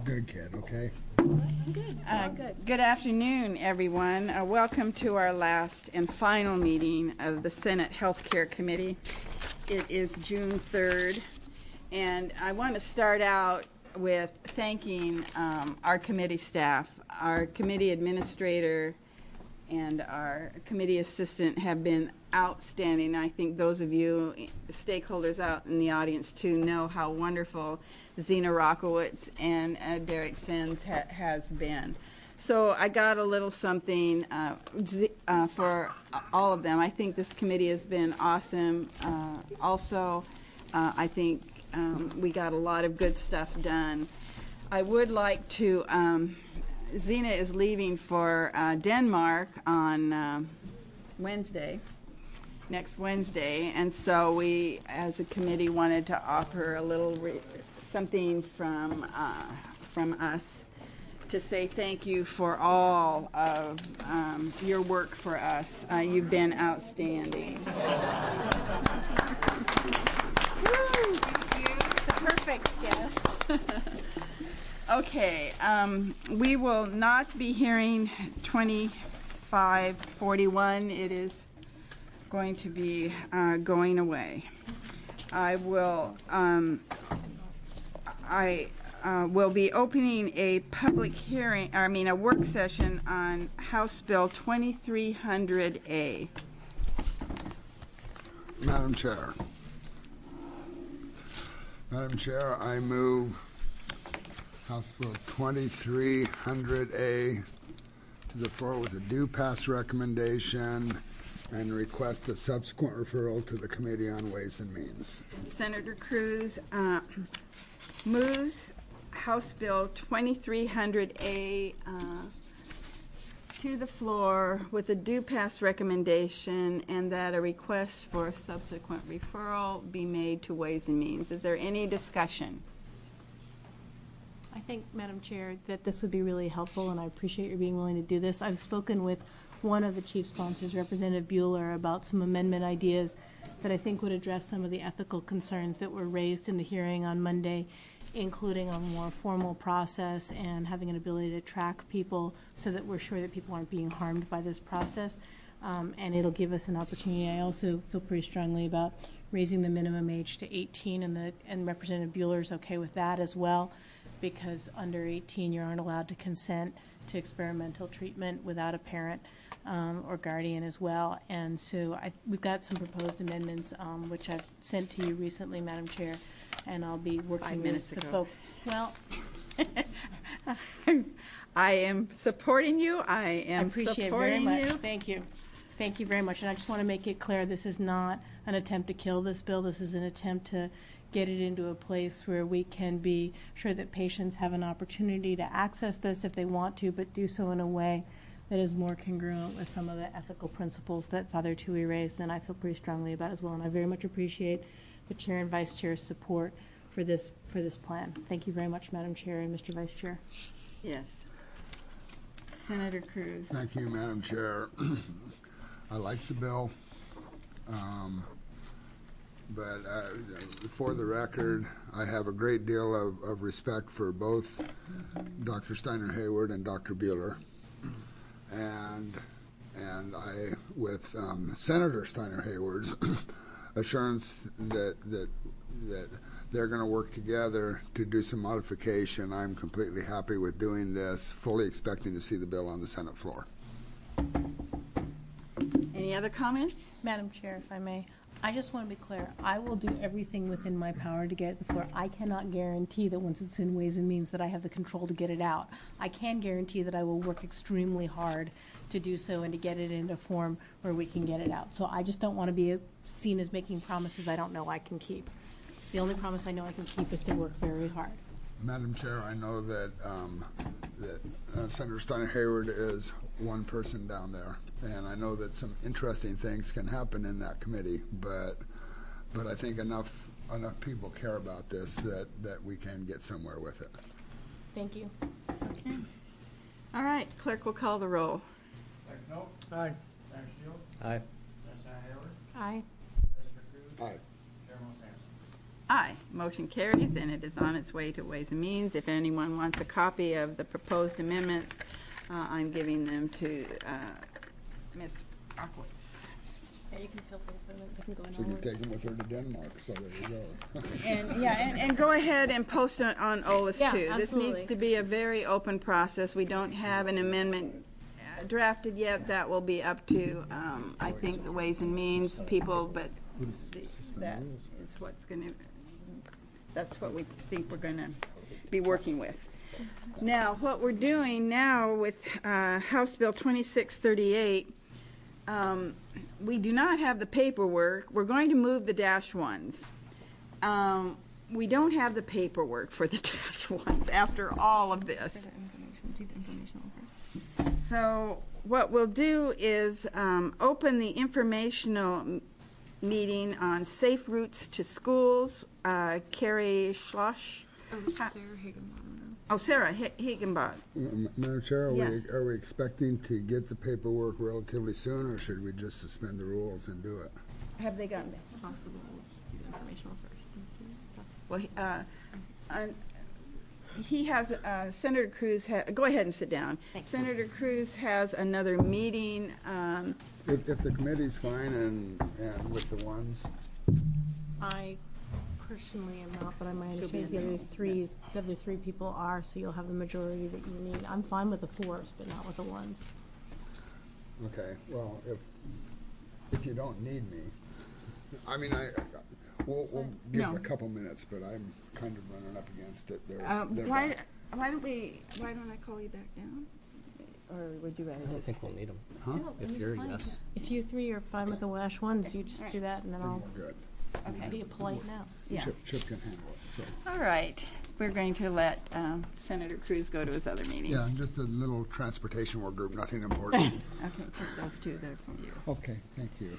Good kid, okay? I'm good. I'm good. Good afternoon, everyone. Welcome to our last and final meeting of the Senate Healthcare Committee. It is June 3rd, and I want to start out with thanking our committee staff. Our committee administrator and our committee assistant have been outstanding. I think those of you stakeholders out in the audience too know how wonderful Zena Rockowitz and Derek Sens has been. So I got a little something for all of them. I think this committee has been awesome. I think we got a lot of good stuff done. I would like to, Zena is leaving for Denmark on next Wednesday, and so we, as a committee, wanted to offer a little something from us to say thank you for all of your work for us. You've been outstanding. Perfect, yes. Okay, we will not be hearing 2541. It is going to be going away. I will be opening a public hearing, a work session on House Bill 2300A. Madam Chair, I move House Bill 2300A to the floor with a due pass recommendation and request a subsequent referral to the Committee on Ways and Means. Senator Cruz moves House Bill 2300A to the floor with a due pass recommendation and that a request for a subsequent referral be made to Ways and Means. Is there any discussion? I think, Madam Chair, that this would be really helpful, and I appreciate your being willing to do this. I've spoken with one of the chief sponsors, Representative Bueller, about some amendment ideas that I think would address some of the ethical concerns that were raised in the hearing on Monday, including a more formal process and having an ability to track people so that we're sure that people aren't being harmed by this process. And it'll give us an opportunity. I also feel pretty strongly about raising the minimum age to 18, and Representative Bueller is okay with that as well, because under 18 you aren't allowed to consent to experimental treatment without a parent or guardian as well. And so we've got some proposed amendments, which I've sent to you recently, Madam Chair, and I'll be working with the folks. Well, I am supporting you. I appreciate it very much. Thank you. Thank you very much. And I just want to make it clear, this is not an attempt to kill this bill. This is an attempt to get it into a place where we can be sure that patients have an opportunity to access this if they want to, but do so in a way that is more congruent with some of the ethical principles that Father Tui raised, and I feel pretty strongly about as well. And I very much appreciate the Chair and Vice Chair's support for this plan. Thank you very much, Madam Chair and Mr. Vice Chair. Yes. Senator Cruz. Thank you, Madam Chair. I like the bill, but for the record, I have a great deal of respect for both Dr. Steiner Hayward and Dr. Bueller. And I, with Senator Steiner Hayward's assurance that they're going to work together to do some modification, I'm completely happy with doing this, fully expecting to see the bill on the Senate floor. Any other comments? Madam Chair, if I may, I just want to be clear. I will do everything within my power to get it to the floor. I cannot guarantee that once it's in Ways and Means that I have the control to get it out. I can guarantee that I will work extremely hard to do so and to get it into a form where we can get it out. So I just don't want to be seen as making promises I don't know I can keep. The only promise I know I can keep is to work very hard. Madam Chair, I know that Senator Steiner Hayward is one person down there, and I know that some interesting things can happen in that committee, but I think enough people care about this that we can get somewhere with it. Thank you. Okay. All right, clerk will call the roll. Senator Knoll? Aye. Senator Shields? Aye. Senator Hayward? Aye. Senator Cruz? Aye. Chairman Sampson? Aye. Motion carries, and it is on its way to Ways and Means. If anyone wants a copy of the proposed amendments, I'm giving them to Ms. Rockowitz. Yeah, you can feel free for them. They can go in She can orders. take them with her to Denmark, so there you go. And go ahead and post it on OLS Yeah, too. This absolutely. needs to be a very open process. We don't have an amendment drafted yet. That will be up to, I think, the Ways and Means people, but that is what's going to, that's what we think we're going to be working with. Now, what we're doing now with House Bill 2638, we do not have the paperwork. We're going to move the dash ones. We don't have the paperwork for the dash ones after all of this. So what we'll do is open the informational meeting on safe routes to schools. Carrie Schloss. Sarah Higginbottom. Madam Chair, Yeah. are we expecting to get the paperwork relatively soon, or should we just suspend the rules and do it? Have they gotten It's possible. We'll just do the informational first and see. Well, he has, Senator Cruz, go ahead and sit down. Thanks. Senator Cruz has another meeting. If the committee's fine and with the ones, I personally am not, but I might She'll be understand in the there. other three people are, so you'll have the majority that you need. I'm fine with the fours, but not with the ones. okay, well, if you don't need me, I mean, we'll give No. it a couple minutes, but I'm kind of running up against it. They're Why back. don't I call you back down? Or would you rather I don't just? think we'll need them. Huh? If you're a yes. If you three are fine with the Wash ones, you just do that, and then Then I'll we're good. be a polite now. Yeah. Chip can handle it, so. All right. We're going to let Senator Cruz go to his other meeting. Yeah, just a little transportation work group, nothing important. Okay, take those two there from you. Okay, thank you.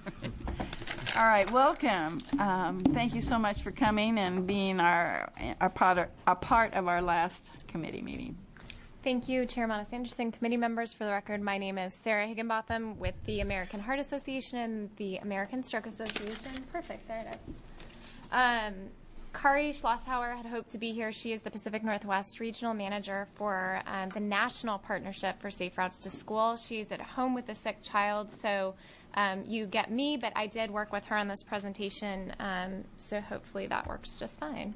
All right, welcome. Thank you so much for coming and being a part of our last committee meeting. Thank you, Chair Monis Anderson. Committee members, for the record, my name is Sarah Higginbotham with the American Heart Association and the American Stroke Association. Perfect, there it is. Kari Schlosshauer had hoped to be here. She is the Pacific Northwest Regional Manager for the National Partnership for Safe Routes to School. She's at home with a sick child, so you get me, but I did work with her on this presentation, so hopefully that works just fine.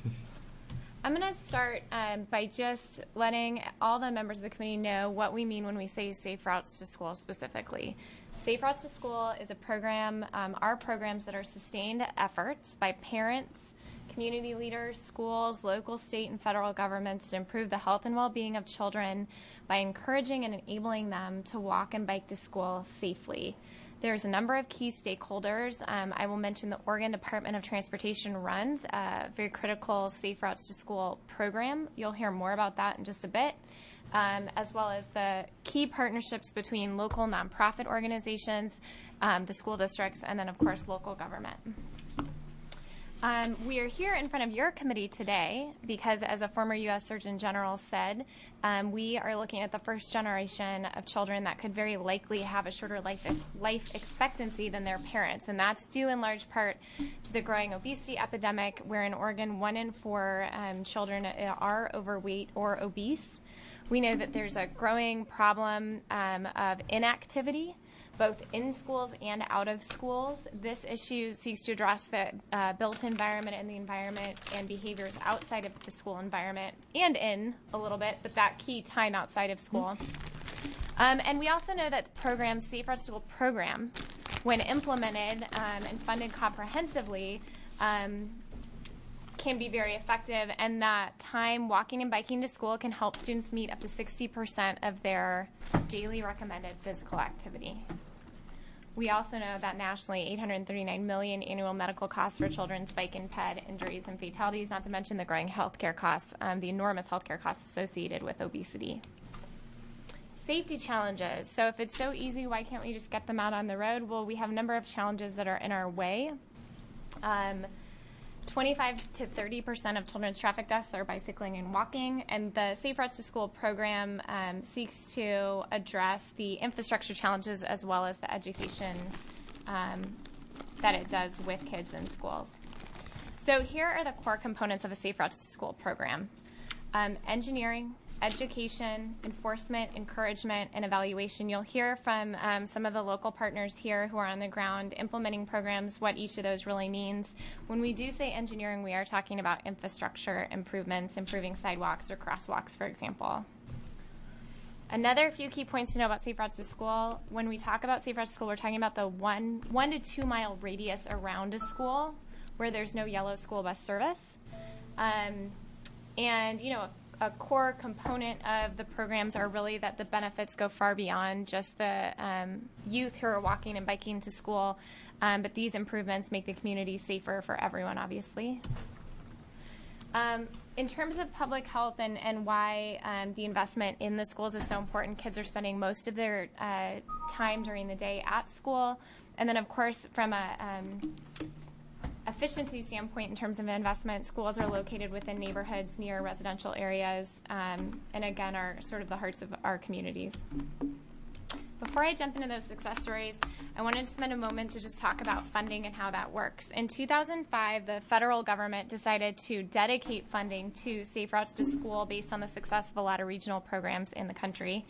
I'm going to start by just letting all the members of the committee know what we mean when we say Safe Routes to School specifically. Safe Routes to School is a program, are programs that are sustained efforts by parents, community leaders, schools, local, state, and federal governments to improve the health and well-being of children by encouraging and enabling them to walk and bike to school safely. There's a number of key stakeholders. I will mention the Oregon Department of Transportation runs a very critical Safe Routes to School program. You'll hear more about that in just a bit, as well as the key partnerships between local nonprofit organizations, the school districts, and then, of course, local government. We are here in front of your committee today because, as a former U.S. Surgeon General said, we are looking at the first generation of children that could very likely have a shorter life expectancy than their parents, and that's due in large part to the growing obesity epidemic, where in Oregon 1 in 4 children are overweight or obese. We know that there's a growing problem of inactivity, both in schools and out of schools. This issue seeks to address the built environment and the environment and behaviors outside of the school environment and in a little bit, but that key time outside of school. And we also know that the program, Safe Routes to School program, when implemented and funded comprehensively, can be very effective, and that time walking and biking to school can help students meet up to 60% of their daily recommended physical activity. We also know that nationally, $839 million annual medical costs for children's bike and ped injuries and fatalities, not to mention the growing healthcare costs, the enormous healthcare costs associated with obesity. Safety challenges. So if it's so easy, why can't we just get them out on the road? Well, we have a number of challenges that are in our way. 25 to 30% of children's traffic deaths are bicycling and walking, and the Safe Routes to School program seeks to address the infrastructure challenges as well as the education that it does with kids in schools. So here are the core components of a Safe Routes to School program. Engineering, education, enforcement, encouragement, and evaluation. You'll hear from some of the local partners here who are on the ground implementing programs what each of those really means. When we do say engineering, we are talking about infrastructure improvements, improving sidewalks or crosswalks, for example. Another few key points to know about Safe Routes to School. When we talk about Safe Routes to School, we're talking about the 1 to 2 mile radius around a school where there's no yellow school bus service. And, you know, a core component of the programs are really that the benefits go far beyond just the youth who are walking and biking to school, but these improvements make the community safer for everyone, obviously. In terms of public health and why the investment in the schools is so important, kids are spending most of their time during the day at school. And then, of course, from a efficiency standpoint in terms of investment, schools are located within neighborhoods near residential areas and again are sort of the hearts of our communities. Before I jump into those success stories, I wanted to spend a moment to just talk about funding and how that works. In 2005, the federal government decided to dedicate funding to Safe Routes to School based on the success of a lot of regional programs in the country.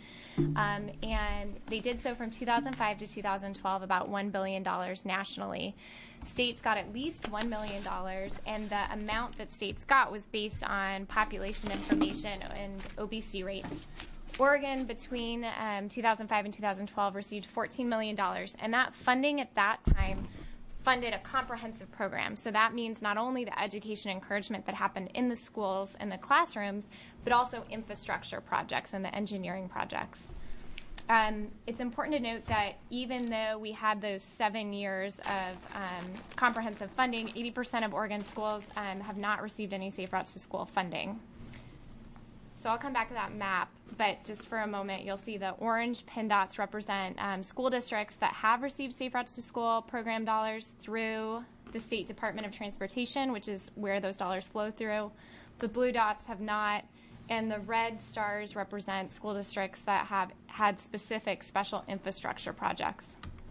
And they did so from 2005 to 2012, about $1 billion nationally. States got at least $1 million, and the amount that states got was based on population information and OBC rates. Oregon, between 2005 and 2012, received $14 million, and that funding at that time funded a comprehensive program. So that means not only the education encouragement that happened in the schools and the classrooms, but also infrastructure projects and the engineering projects. It's important to note that even though we had those 7 years of comprehensive funding, 80% of Oregon schools have not received any Safe Routes to School funding. So I'll come back to that map, but just for a moment, you'll see the orange pin dots represent school districts that have received Safe Routes to School program dollars through the State Department of Transportation, which is where those dollars flow through. The blue dots have not, and the red stars represent school districts that have had specific special infrastructure projects.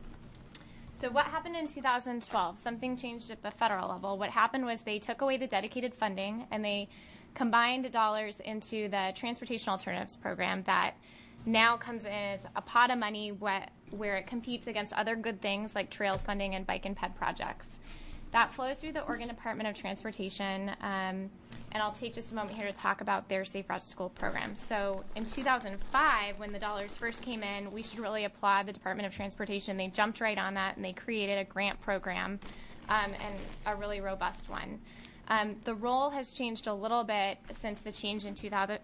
So what happened in 2012? Something changed at the federal level. What happened was they took away the dedicated funding and they combined dollars into the Transportation Alternatives Program that now comes in as a pot of money where it competes against other good things like trails funding and bike and ped projects. That flows through the Oregon Department of Transportation, and I'll take just a moment here to talk about their Safe Routes to School program. So in 2005, when the dollars first came in, we should really applaud the Department of Transportation. They jumped right on that, and they created a grant program, and a really robust one. The role has changed a little bit since the change in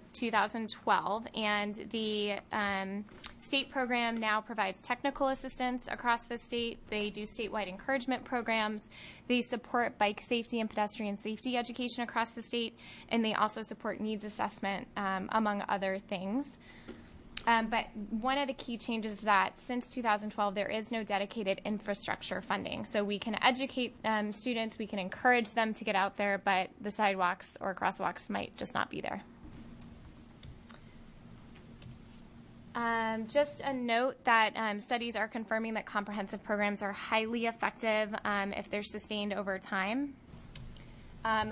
2012, and the state program now provides technical assistance across the state. They do statewide encouragement programs. They support bike safety and pedestrian safety education across the state, and they also support needs assessment, among other things. But one of the key changes is that since 2012, there is no dedicated infrastructure funding. So we can educate students, we can encourage them to get out there, but the sidewalks or crosswalks might just not be there. Just a note that studies are confirming that comprehensive programs are highly effective if they're sustained over time. Plans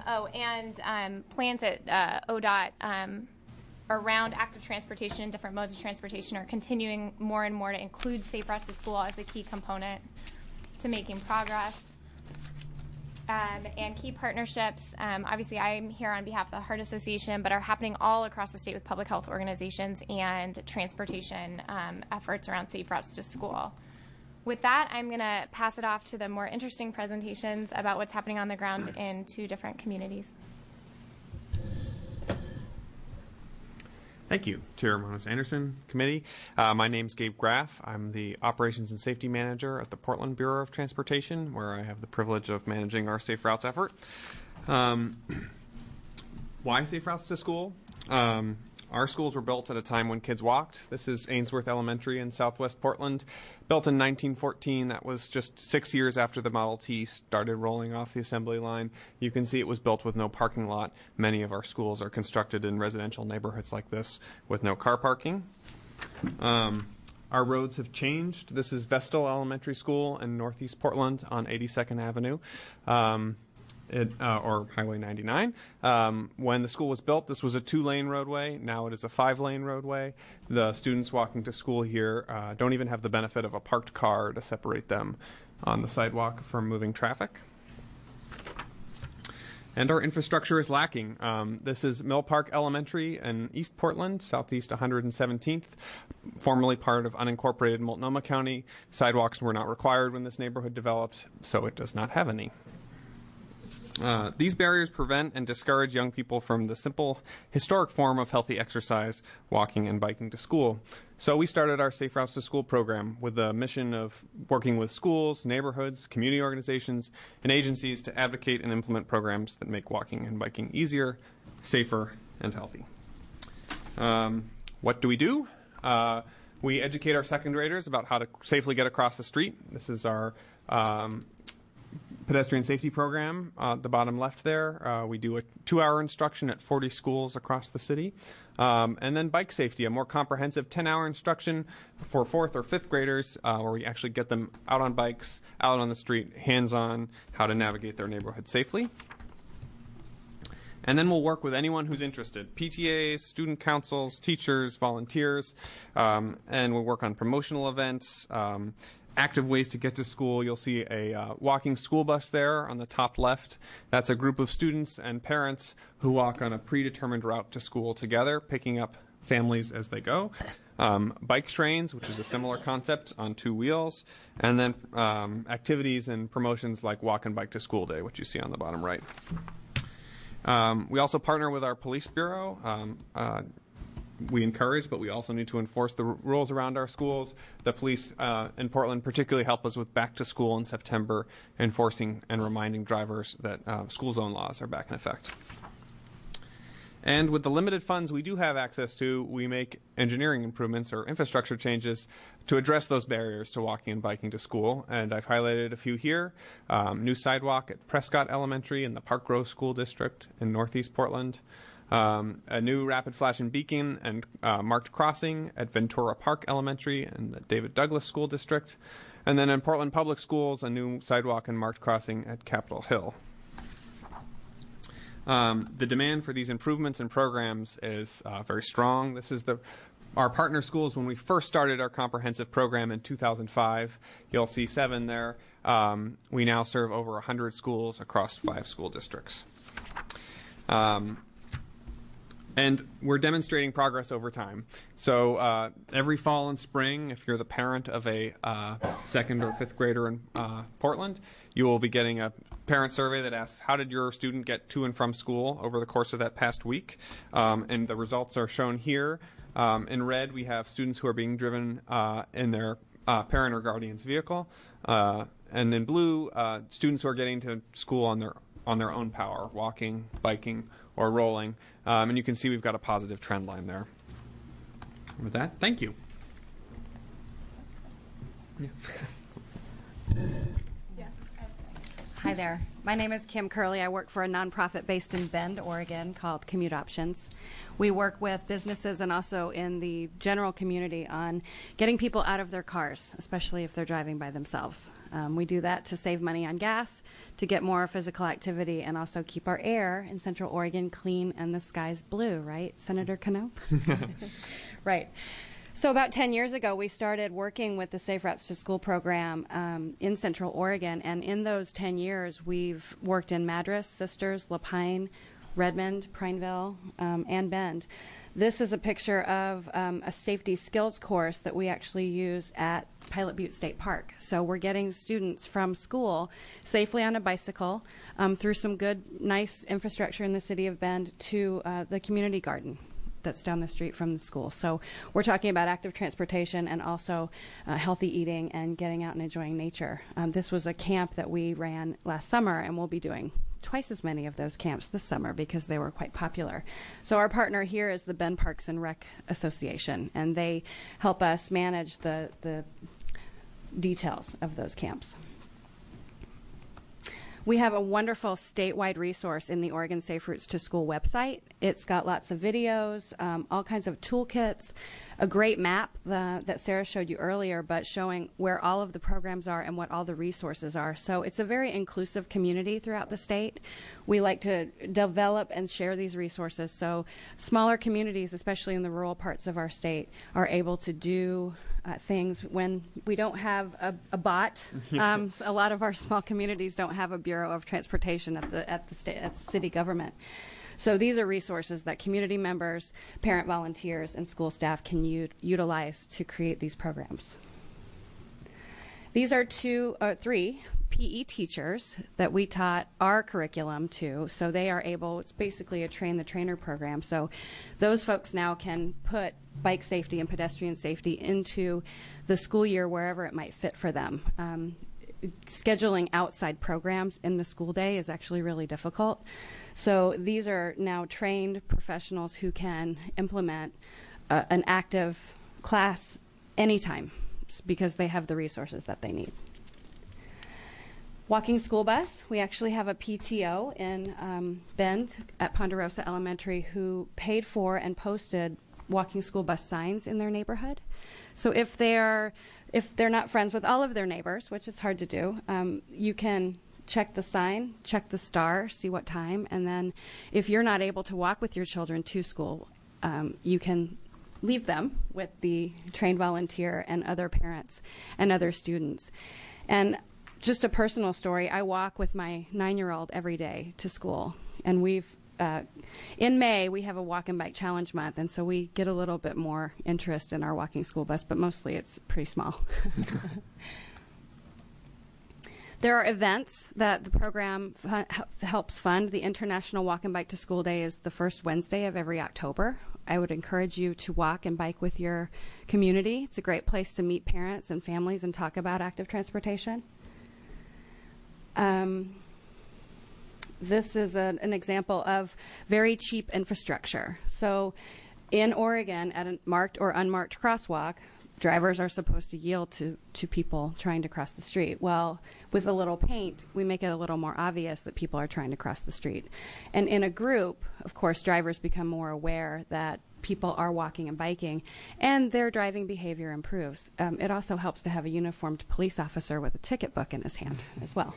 at ODOT around active transportation and different modes of transportation are continuing more and more to include Safe Routes to School as a key component to making progress. And key partnerships, obviously I'm here on behalf of the Heart Association, but are happening all across the state with public health organizations and transportation efforts around Safe Routes to School. With that, I'm going to pass it off to the more interesting presentations about what's happening on the ground in 2 different communities. Thank you, Chair Monos-Anderson Committee. My name's Gabe Graff. I'm the Operations and Safety Manager at the Portland Bureau of Transportation, where I have the privilege of managing our Safe Routes effort. Why Safe Routes to School? Our schools were built at a time when kids walked. This is Ainsworth Elementary in southwest Portland, built in 1914. That was just 6 years after the Model T started rolling off the assembly line. You can see it was built with no parking lot. Many of our schools are constructed in residential neighborhoods like this with no car parking. Our roads have changed. This is Vestal Elementary School in northeast Portland on 82nd Avenue. or Highway 99. When the school was built, this was a 2-lane roadway. Now it is a 5-lane roadway. The students walking to school here don't even have the benefit of a parked car to separate them on the sidewalk from moving traffic. And our infrastructure is lacking. This is Mill Park Elementary in East Portland, southeast 117th, formerly part of unincorporated Multnomah County. Sidewalks were not required when this neighborhood developed, so it does not have any. These barriers prevent and discourage young people from the simple historic form of healthy exercise, walking and biking to school. So we started our Safe Routes to School program with the mission of working with schools, neighborhoods, community organizations, and agencies to advocate and implement programs that make walking and biking easier, safer, and healthy. What do? We educate our second graders about how to safely get across the street. This is our pedestrian safety program at the bottom left there. We do a 2-hour instruction at 40 schools across the city. And then bike safety, a more comprehensive 10-hour instruction for 4th or 5th graders where we actually get them out on bikes, out on the street, hands-on, how to navigate their neighborhood safely. And then we'll work with anyone who's interested, PTAs, student councils, teachers, volunteers, and we'll work on promotional events, active ways to get to school. You'll see a walking school bus there on the top left. That's a group of students and parents who walk on a predetermined route to school together, picking up families as they go. Bike trains, which is a similar concept on 2 wheels. And then activities and promotions like Walk and Bike to School Day, which you see on the bottom right. We also partner with our police bureau. We encourage, but we also need to enforce the rules around our schools. The police in Portland particularly help us with back to school in September, enforcing and reminding drivers that school zone laws are back in effect. And with the limited funds we do have access to, we make engineering improvements or infrastructure changes to address those barriers to walking and biking to school. And I've highlighted a few here. New sidewalk at Prescott Elementary in the Park Grove School District in Northeast Portland. A new rapid flashing beacon and marked crossing at Ventura Park Elementary and the David Douglas School District. And then in Portland Public Schools, a new sidewalk and marked crossing at Capitol Hill. The demand for these improvements and programs is very strong. This is our partner schools. When we first started our comprehensive program in 2005, you'll see 7 there. We now serve over 100 schools across 5 school districts. And we're demonstrating progress over time. So every fall and spring, if you're the parent of a 2nd or 5th grader in Portland, you will be getting a parent survey that asks, how did your student get to and from school over the course of that past week? And the results are shown here. In red, we have students who are being driven in their parent or guardian's vehicle. And in blue, students who are getting to school on their own power, walking, biking, or rolling. And you can see we've got a positive trend line there. With that, thank you. Yeah. Hi there. My name is Kim Curley. I work for a nonprofit based in Bend, Oregon called Commute Options. We work with businesses and also in the general community on getting people out of their cars, especially if they're driving by themselves. We do that to save money on gas, to get more physical activity, and also keep our air in Central Oregon clean and the skies blue, right, Senator Cano? Right. So about 10 years ago, we started working with the Safe Routes to School program in Central Oregon, and in those 10 years, we've worked in Madras, Sisters, Lapine, Redmond, Prineville, and Bend. This is a picture of a safety skills course that we actually use at Pilot Butte State Park. So we're getting students from school safely on a bicycle through some good, nice infrastructure in the city of Bend to the community garden that's down the street from the school. So we're talking about active transportation and also healthy eating and getting out and enjoying nature. This was a camp that we ran last summer, and we'll be doing twice as many of those camps this summer because they were quite popular. So our partner here is the Bend Parks and Rec Association, and they help us manage the details of those camps. We have a wonderful statewide resource in the Oregon Safe Routes to School website. It's got lots of videos, all kinds of toolkits, a great map that Sarah showed you earlier, but showing where all of the programs are and what all the resources are. So it's a very inclusive community throughout the state. We like to develop and share these resources so smaller communities, especially in the rural parts of our state, are able to do things when we don't have a bot. A lot of our small communities don't have a Bureau of Transportation at the city government. So these are resources that community members, parent volunteers, and school staff can utilize to create these programs. These are three PE teachers that we taught our curriculum to, so they are able, it's basically a train-the-trainer program, so those folks now can put bike safety and pedestrian safety into the school year wherever it might fit for them. Scheduling outside programs in the school day is actually really difficult. So these are now trained professionals who can implement an active class anytime because they have the resources that they need. Walking school bus, we actually have a PTO in Bend at Ponderosa Elementary who paid for and posted walking school bus signs in their neighborhood. So if they're not friends with all of their neighbors, which is hard to do, you can check the sign, check the star, see what time, and then if you're not able to walk with your children to school, you can leave them with the trained volunteer and other parents and other students. And just a personal story, I walk with my 9-year-old every day to school, and we've in May, we have a Walk and Bike Challenge Month, and so we get a little bit more interest in our walking school bus, but mostly it's pretty small. There are events that the program helps fund. The International Walk and Bike to School Day is the first Wednesday of every October. I would encourage you to walk and bike with your community. It's a great place to meet parents and families and talk about active transportation. This is an example of very cheap infrastructure. So in Oregon, at a marked or unmarked crosswalk, drivers are supposed to yield to people trying to cross the street. Well, with a little paint, we make it a little more obvious that people are trying to cross the street. And in a group, of course, drivers become more aware that people are walking and biking, and their driving behavior improves. It also helps to have a uniformed police officer with a ticket book in his hand as well.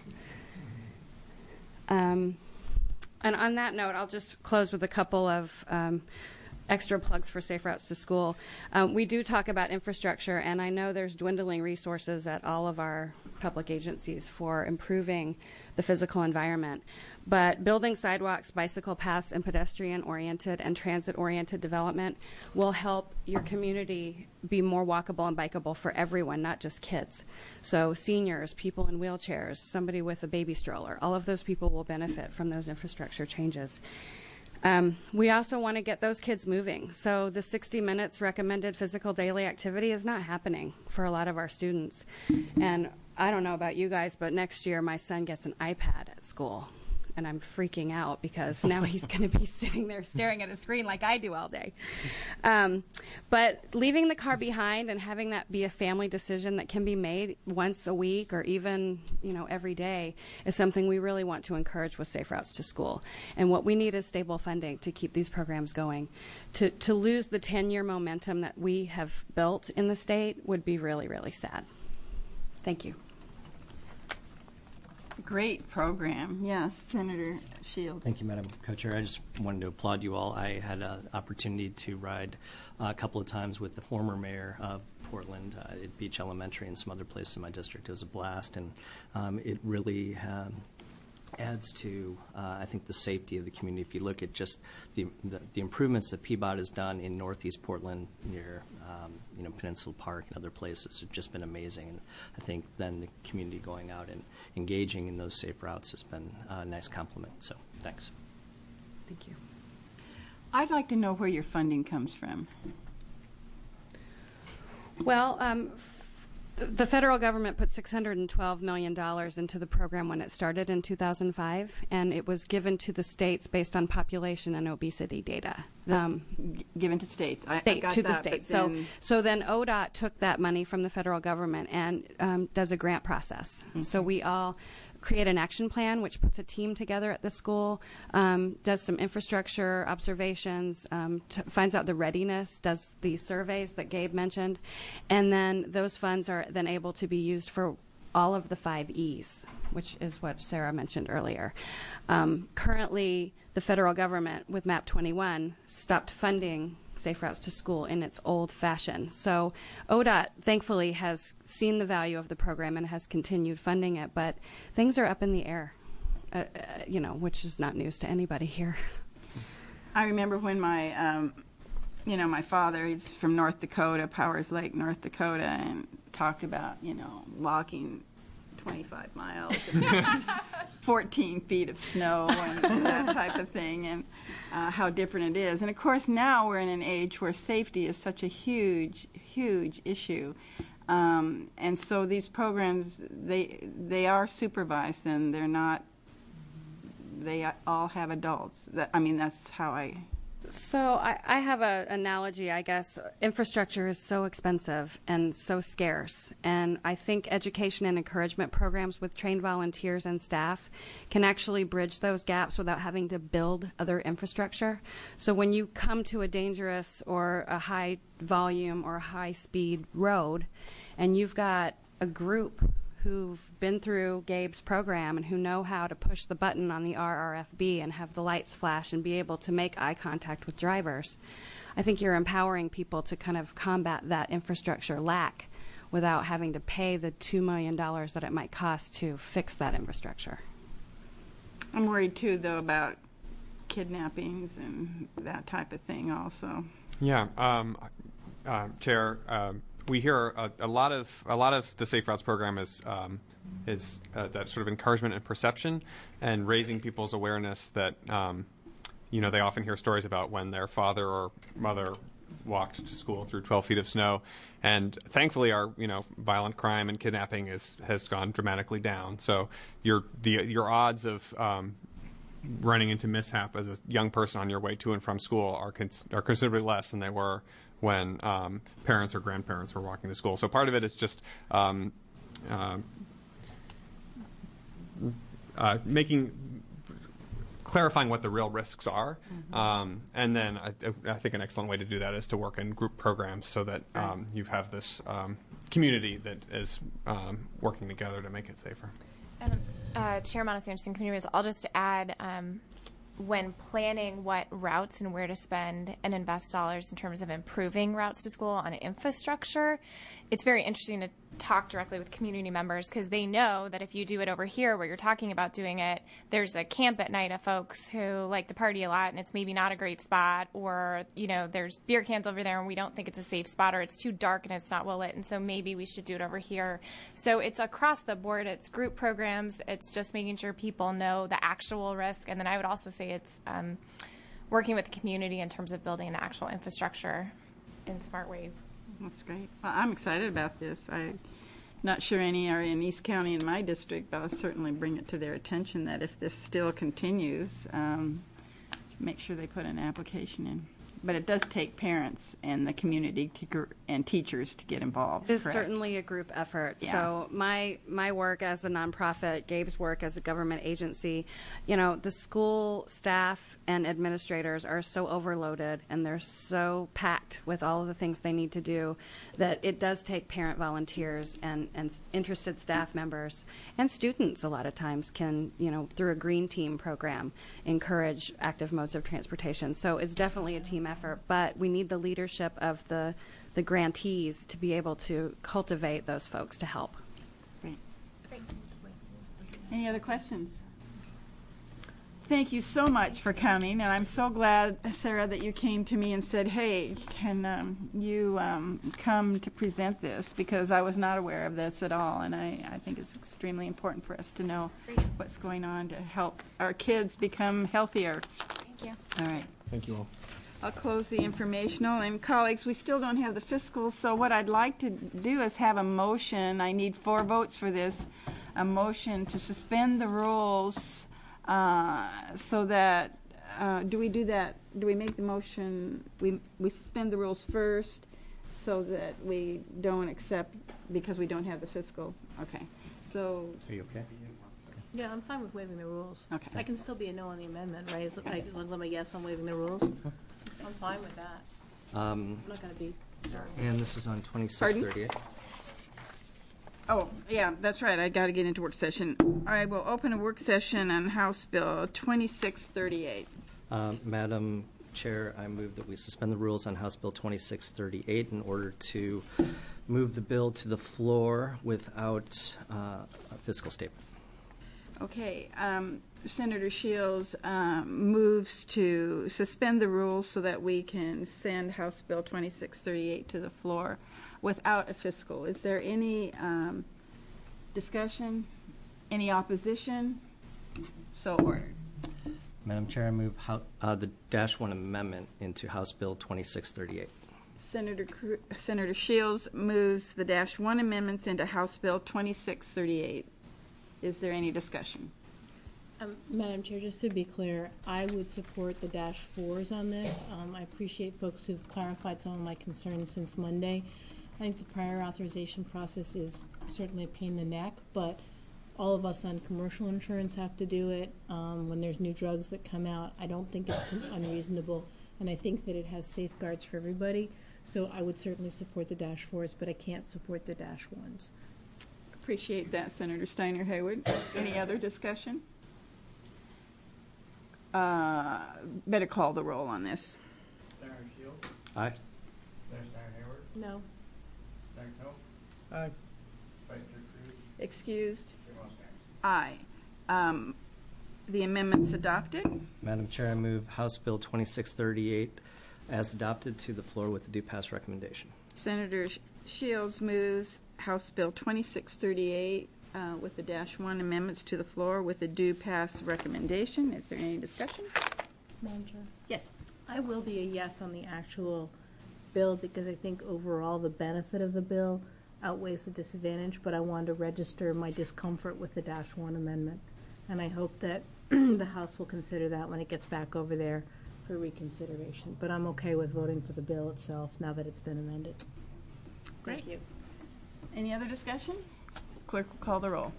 And on that note, I'll just close with a couple of extra plugs for Safe Routes to School. We do talk about infrastructure, and I know there's dwindling resources at all of our public agencies for improving the physical environment. But building sidewalks, bicycle paths, and pedestrian-oriented and transit-oriented development will help your community be more walkable and bikeable for everyone, not just kids. So seniors, people in wheelchairs, somebody with a baby stroller, all of those people will benefit from those infrastructure changes. We also want to get those kids moving. So the 60 minutes recommended physical daily activity is not happening for a lot of our students. And I don't know about you guys, but next year my son gets an iPad at school. And I'm freaking out because now he's going to be sitting there staring at a screen like I do all day. But leaving the car behind and having that be a family decision that can be made once a week or even, every day is something we really want to encourage with Safe Routes to School. And what we need is stable funding to keep these programs going. To lose the 10-year momentum that we have built in the state would be really, really sad. Thank you. Great program. Yes, Senator Shields. Thank you, Madam Co-Chair. I just wanted to applaud you all. I had an opportunity to ride a couple of times with the former mayor of Portland at Beach Elementary and some other places in my district. It was a blast, and it really adds to, I think, the safety of the community. If you look at just the improvements that PBOT has done in Northeast Portland near Peninsula Park and other places have just been amazing. And I think then the community going out and engaging in those safe routes has been a nice compliment. So thanks. Thank you. I'd like to know where your funding comes from. Well, the federal government put $612 million into the program when it started in 2005, and it was given to the states based on population and obesity data. Given to states. I got to that, the states. Then So then ODOT took that money from the federal government and does a grant process. Okay. So we all create an action plan, which puts a team together at the school, does some infrastructure observations, finds out the readiness, does the surveys that Gabe mentioned, and then those funds are then able to be used for all of the 5 E's, which is what Sarah mentioned earlier. Currently, the federal government, with MAP 21, stopped funding Safe Routes to School in its old fashion. So ODOT, thankfully, has seen the value of the program and has continued funding it, but things are up in the air, which is not news to anybody here. I remember when my father, he's from North Dakota, Powers Lake, North Dakota, and talked about, walking 25 miles, and 14 feet of snow and that type of thing, and how different it is. And of course, now we're in an age where safety is such a huge, huge issue. And so these programs, they are supervised, and they all have adults. That's how I... So I have an analogy, I guess. Infrastructure is so expensive and so scarce, and I think education and encouragement programs with trained volunteers and staff can actually bridge those gaps without having to build other infrastructure. So when you come to a dangerous or a high volume or high speed road, and you've got a group who've been through Gabe's program and who know how to push the button on the RRFB and have the lights flash and be able to make eye contact with drivers, I think you're empowering people to kind of combat that infrastructure lack without having to pay the $2 million that it might cost to fix that infrastructure. I'm worried, too, though, about kidnappings and that type of thing also. Yeah, Chair, we hear a lot of the Safe Routes program is that sort of encouragement and perception, and raising people's awareness that they often hear stories about when their father or mother walked to school through 12 feet of snow, and thankfully our violent crime and kidnapping has gone dramatically down. So your odds of running into mishap as a young person on your way to and from school are considerably less than they were when parents or grandparents were walking to school. So part of it is just clarifying what the real risks are, and then I think an excellent way to do that is to work in group programs so that you have this community that is working together to make it safer. And Chair Montesano, communities, I'll just add, when planning what routes and where to spend and invest dollars in terms of improving routes to school on infrastructure, it's very interesting to talk directly with community members, because they know that if you do it over here where you're talking about doing it, there's a camp at night of folks who like to party a lot and it's maybe not a great spot, or there's beer cans over there and we don't think it's a safe spot, or it's too dark and it's not well lit, and so maybe we should do it over here. So it's across the board. It's group programs. It's just making sure people know the actual risk, and then I would also say it's working with the community in terms of building the actual infrastructure in smart ways. That's great. Well, I'm excited about this. I'm not sure any are in East County in my district, but I'll certainly bring it to their attention that if this still continues, make sure they put an application in. But it does take parents and the community and teachers to get involved. It's correct? certainly a group effort. Yeah. So my work as a nonprofit, Gabe's work as a government agency, the school staff and administrators are so overloaded and they're so packed with all of the things they need to do that it does take parent volunteers and interested staff members, and students a lot of times can, through a green team program, encourage active modes of transportation. So it's definitely a team effort, but we need the leadership of the grantees to be able to cultivate those folks to help. Great. Any other questions? Thank you so much for coming, and I'm so glad, Sarah, that you came to me and said, hey, can you come to present this, because I was not aware of this at all, and I think it's extremely important for us to know what's going on to help our kids become healthier. Thank you. All right. Thank you all. I'll close the informational. And colleagues, we still don't have the fiscal, so what I'd like to do is have a motion. I need 4 votes for this. A motion to suspend the rules so that, do we do that? Do we make the motion, we suspend the rules first so that we don't accept because we don't have the fiscal? Okay. So. Are you okay? Yeah, I'm fine with waiving the rules. Okay. I can still be a no on the amendment, right? As long as I'm a yes on waiving the rules. I'm fine with that. I'm not going to be. And this is on Pardon? 2638. Oh, yeah, that's right. I got to get into work session. I will open a work session on House Bill 2638. Madam Chair, I move that we suspend the rules on House Bill 2638 in order to move the bill to the floor without a fiscal statement. Okay, Senator Shields moves to suspend the rules so that we can send House Bill 2638 to the floor without a fiscal. Is there any discussion? Any opposition? So ordered. Madam Chair, I move the -1 amendment into House Bill 2638. Senator Shields moves the -1 amendments into House Bill 2638. Is there any discussion? Madam Chair, just to be clear, I would support the -4s on this. I appreciate folks who've clarified some of my concerns since Monday. I think the prior authorization process is certainly a pain in the neck, but all of us on commercial insurance have to do it. When there's new drugs that come out, I don't think it's unreasonable, and I think that it has safeguards for everybody. So I would certainly support the -4s, but I can't support the -1s. Appreciate that, Senator Steiner Hayward. Any other discussion? Better call the roll on this. Senator Shields? Aye. Senator Steiner Hayward? No. Senator Coe? Aye. Vice Chair Cruz? Excused? Chair Moskowitz? Aye. The amendment's adopted. Madam Chair, I move House Bill 2638 as adopted to the floor with the due pass recommendation. Senator Shields moves House Bill 2638 with the -1 amendments to the floor with a due pass recommendation. Is there any discussion? Madam Chair? Yes. I will be a yes on the actual bill because I think overall the benefit of the bill outweighs the disadvantage, but I wanted to register my discomfort with the -1 amendment. And I hope that the House will consider that when it gets back over there for reconsideration. But I'm okay with voting for the bill itself now that it's been amended. Great. Thank you. Any other discussion? Clerk will call the roll.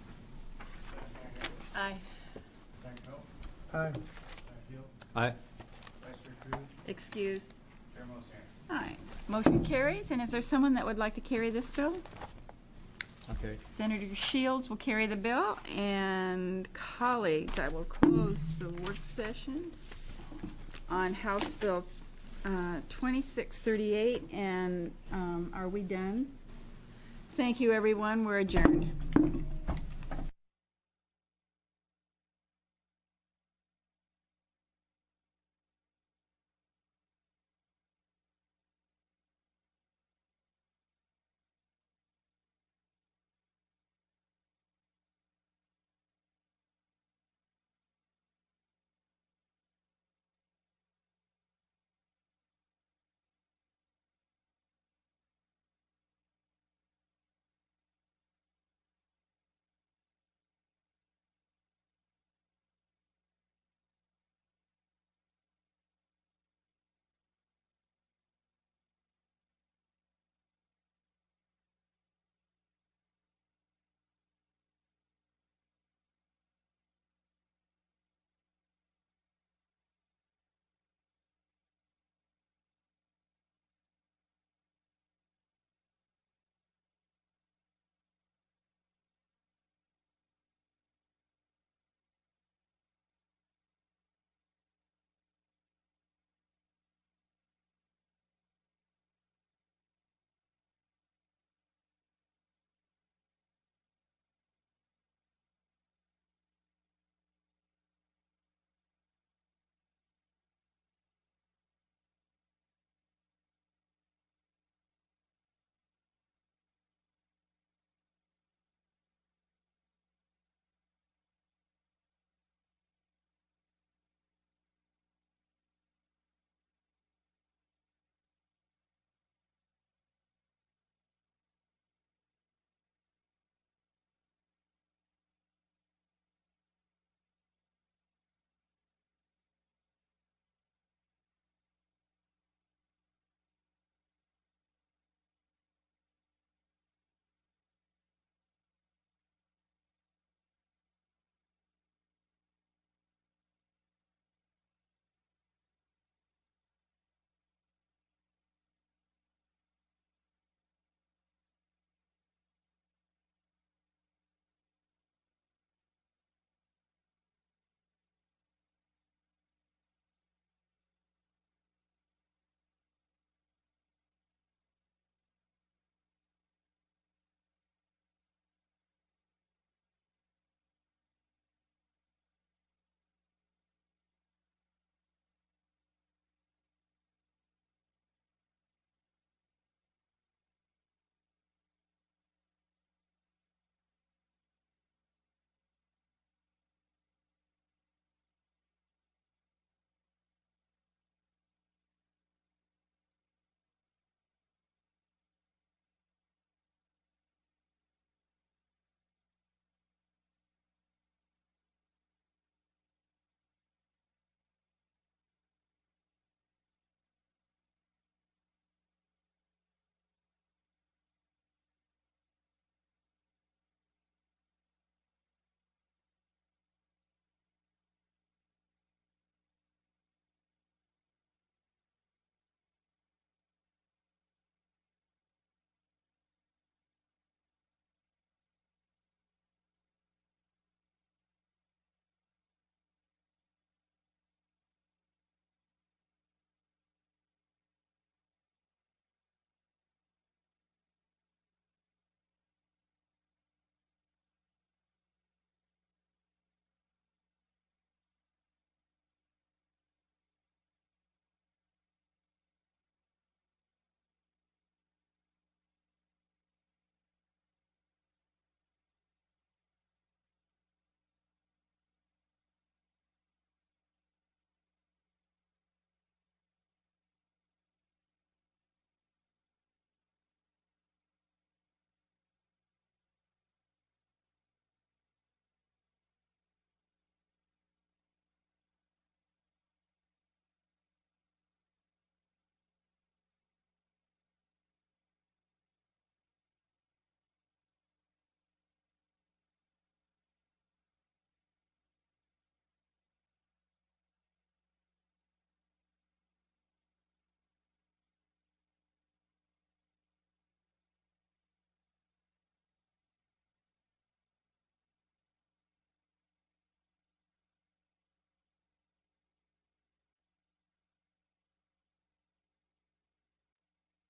Aye. Senator Coe? Aye. Senator Shields? Aye. Vice Chair Cruz? Excused. Chair Moskowitz? Aye. Motion carries. And is there someone that would like to carry this bill? Okay. Senator Shields will carry the bill. And colleagues, I will close the work session on House Bill 2638. And are we done? Thank you, everyone. We're adjourned.